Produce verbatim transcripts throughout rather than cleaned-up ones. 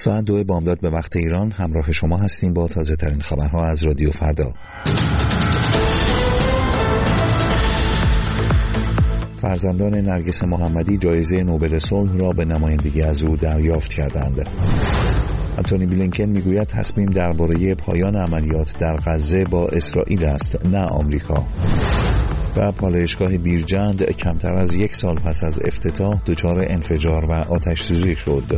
ساعت دو بامداد به وقت ایران همراه شما هستیم با تازه ترین خبرها از رادیو فردا. فرزندان نرگس محمدی جایزه نوبل صلح را به نمایندگی از او دریافت کردند. آنتونی بلینکن میگوید تصمیم درباره پایان عملیات در غزه با اسرائیل است، نه آمریکا. و پالایشگاه بیرجند کمتر از یک سال پس از افتتاح دچار انفجار و آتش‌سوزی شد.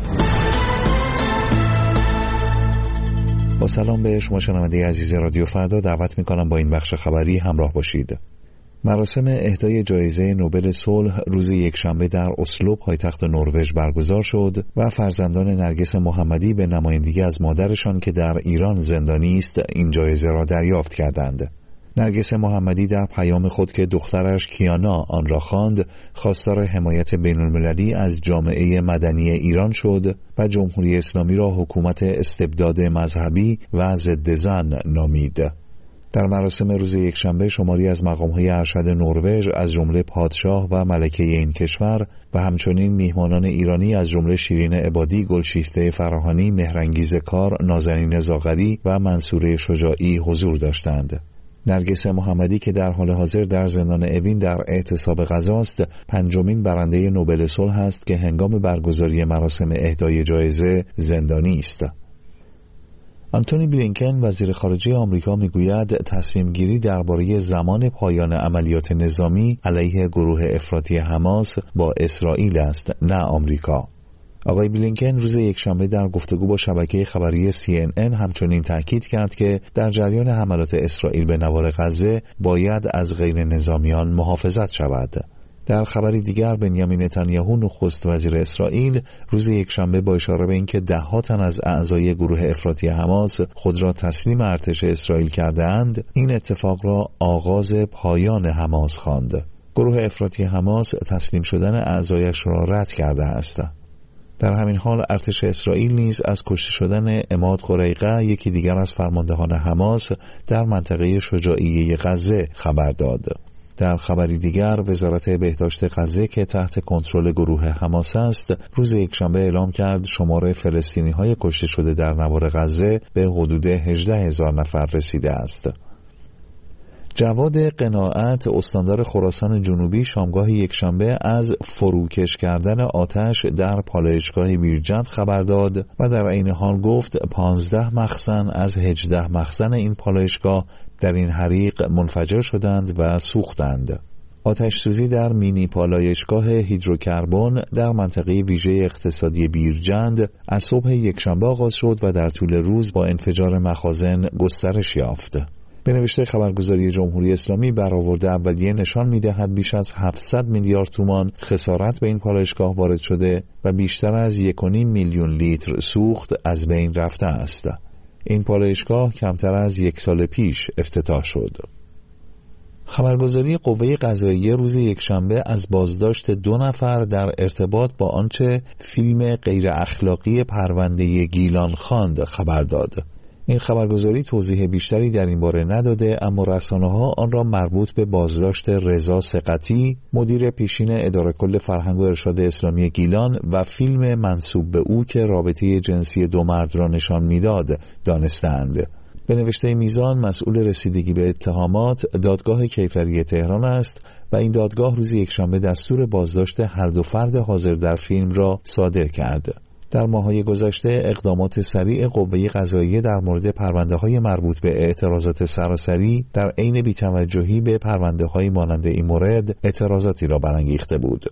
با سلام به شما شنونده عزیز رادیو فردا، دعوت میکنم با این بخش خبری همراه باشید. مراسم اهدای جایزه نوبل صلح روز یکشنبه در اسلو پایتخت نروژ برگزار شد و فرزندان نرگس محمدی به نمایندگی از مادرشان که در ایران زندانی است این جایزه را دریافت کردند. نرگس محمدی در پیام خود که دخترش کیانا آن را خواند، خواستار حمایت بین‌المللی از جامعه مدنی ایران شد و جمهوری اسلامی را حکومت استبداد مذهبی و ضد زن نامید. در مراسم روز یکشنبه شماری از مقام‌های ارشد نروژ از جمله پادشاه و ملکه این کشور و همچنین میهمانان ایرانی از جمله شیرین عبادی، گلشیفته فراهانی، مهرانگیز کار، نازنین زاغری و منصوره شجاعی حضور داشتند. نرگس محمدی که در حال حاضر در زندان اوین در اعتصاب غذا است، پنجمین برنده نوبل صلح است که هنگام برگزاری مراسم اهدای جایزه زندانی است. آنتونی بلینکن وزیر خارجه آمریکا میگوید تصمیم گیری درباره زمان پایان عملیات نظامی علیه گروه افراطی حماس با اسرائیل است، نه آمریکا. آقای بلینکن روز یکشنبه در گفتگو با شبکه خبری سی ان ان همچنین تاکید کرد که در جریان حملات اسرائیل به نوار غزه باید از غیر نظامیان محافظت شود. در خبری دیگر بنیامین نتانیاهو نخست وزیر اسرائیل روز یکشنبه با اشاره به اینکه ده‌ها تن از اعضای گروه افراطی حماس خود را تسلیم ارتش اسرائیل کرده‌اند، این اتفاق را آغاز پایان حماس خواند. گروه افراطی حماس تسلیم شدن اعضایش را رد کرده است. در همین حال ارتش اسرائیل نیز از کشته شدن عماد قریقه، یکی دیگر از فرماندهان حماس، در منطقه شجاعیه غزه خبر داد. در خبری دیگر وزارت بهداشت غزه که تحت کنترل گروه حماس است، روز یکشنبه اعلام کرد شمار فلسطینی‌های کشته شده در نوار غزه به حدود هجده هزار نفر رسیده است. جواد قناعت استاندار خراسان جنوبی شامگاه یکشنبه از فروکش کردن آتش در پالایشگاه بیرجند خبر داد و در عین حال گفت پانزده مخزن از هجده مخزن این پالایشگاه در این حریق منفجر شدند و سوختند. آتش سوزی در مینی پالایشگاه هیدروکربن در منطقه ویژه اقتصادی بیرجند از صبح یکشنبه آغاز شد و در طول روز با انفجار مخازن گسترش یافت. به نوشته خبرگزاری جمهوری اسلامی، برآورد اولیه نشان می‌دهد بیش از هفتصد میلیارد تومان خسارت به این پالایشگاه وارد شده و بیشتر از یک و نیم میلیون لیتر سوخت از بین رفته است. این پالایشگاه کمتر از یک سال پیش افتتاح شد. خبرگزاری قوه قضاییه روز یکشنبه از بازداشت دو نفر در ارتباط با آنچه فیلم غیر اخلاقی پرونده گیلان خواند خبر داد. این خبرگزاری توضیح بیشتری در این باره نداده، اما رسانه‌ها آن را مربوط به بازداشت رضا ثقتی، مدیر پیشین اداره کل فرهنگ و ارشاد اسلامی گیلان و فیلم منسوب به او که رابطه جنسی دو مرد را نشان میداد دانستند. به نوشته میزان، مسئول رسیدگی به اتهامات دادگاه کیفری تهران است و این دادگاه روز یکشنبه دستور بازداشت هر دو فرد حاضر در فیلم را صادر کرد. در ماه‌های گذشته اقدامات سریع قوه قضاییه در مورد پرونده‌های مربوط به اعتراضات سراسری در عین بی‌توجهی به پرونده‌های مانند این مورد اعتراضاتی را برانگیخته بود.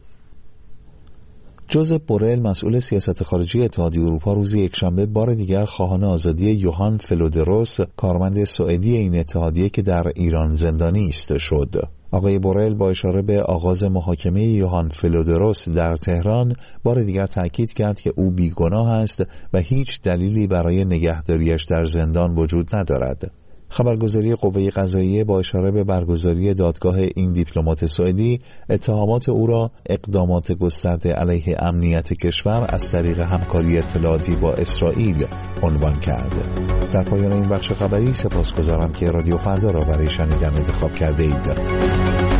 جوزپ بورل مسئول سیاست خارجی اتحادیه اروپا روز یکشنبه بار دیگر خواهان آزادی یوهان فلودروس، کارمند سوئدی این اتحادیه که در ایران زندانی است، شد. آقای بورل با اشاره به آغاز محاکمه یوهان فلودروس در تهران بار دیگر تاکید کرد که او بیگناه است و هیچ دلیلی برای نگهداریش در زندان وجود ندارد. خبرگزاری قوه قضاییه با اشاره به برگزاری دادگاه این دیپلمات سوئدی اتهامات او را اقدامات گسترده علیه امنیت کشور از طریق همکاری اطلاعاتی با اسرائیل عنوان کرد. در پایان این بخش خبری سپاسگزارم که رادیو فردا را برای شنیدن انتخاب کرده اید.